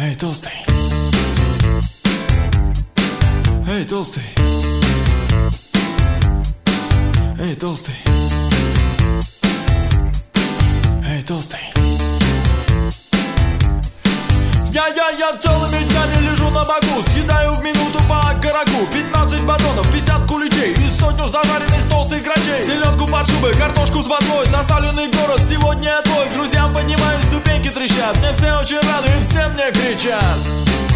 Эй, толстый. Эй, толстый. Эй, толстый. Эй, толстый. Я целыми днями лежу на боку, съедаю в минуту по окороку 15 батонов, 50 куличей и сотню зажаренных толстых грачей. Селедку под шубой, картошку с водой, засаленный город сегодня твой. Друзьям поднимаюсь, ступеньки трещат, мне все очень рады и все мне кричат.